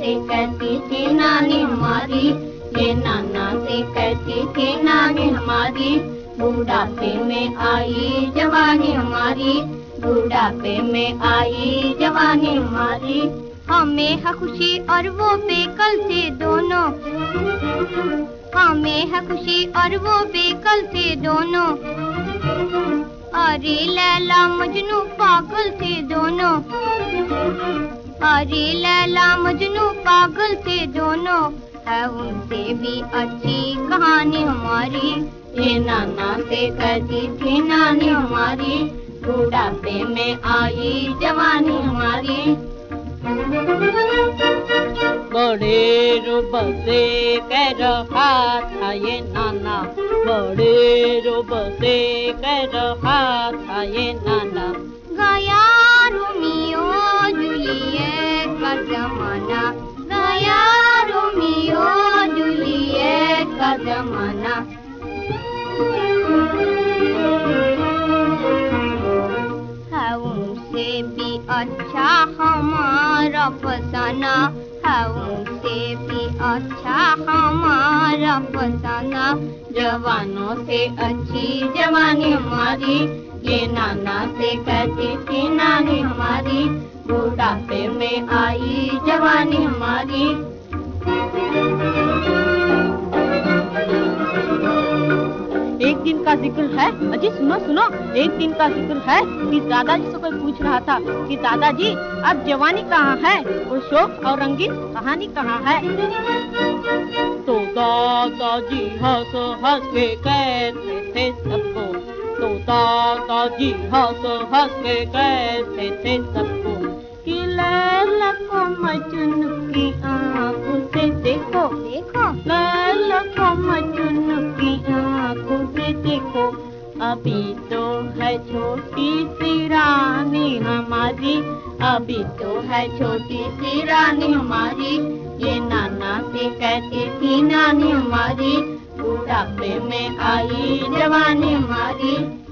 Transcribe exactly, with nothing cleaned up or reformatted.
से कहती थी नानी हमारी, ये नाना से कहती थी नानी हमारी। बुढ़ापे में आई जवानी हमारी, बुढ़ापे में आई जवानी हमारी। हमें है खुशी और वो बेकल थे दोनों, हमें है खुशी और वो बेकल थे दोनों। अरे लैला मजनू पागल थे दोनों, अरे लैला मजनू पागल थे दोनों। है उनसे भी अच्छी कहानी हमारी, ये नाना से कहती थी नानी हमारी। बुढ़ापे में आई जवानी हमारी। बड़े रूप से कह रहा था ये नाना, बड़े रूप से कह रहा था ये नाना। गया रोमियो जूलियट का जमाना, गया रोमियो जूलियट का जमाना। है उनसे भी अच्छा हमारा फसाना, है उनसे भी अच्छा हमारा फसाना। जवानों से अच्छी जवानी हमारी, ये नाना से कहती थी नानी हमारी। बुढ़ापे में आई जवानी हमारी। एक दिन का जिक्र है, अजी सुनो सुनो, एक दिन का जिक्र है कि दादाजी से कोई पूछ रहा था कि दादाजी अब जवानी कहाँ है, वो शौक और रंगीन कहानी कहाँ है। तो दादाजी हंस हंस के कहते थे सबको, तो दादाजी हंस हंस के कहते थे सबको कि लैला को मजनू की आँखों से देखो, देखो लैला को मजनू की आँखों से देखो। अभी तो है छोटी सी रानी हमारी, अभी तो है छोटी सी रानी हमारी। ये नाना से कहती थी नानी हमारी। बुढ़ापे में आई जवानी हमारी।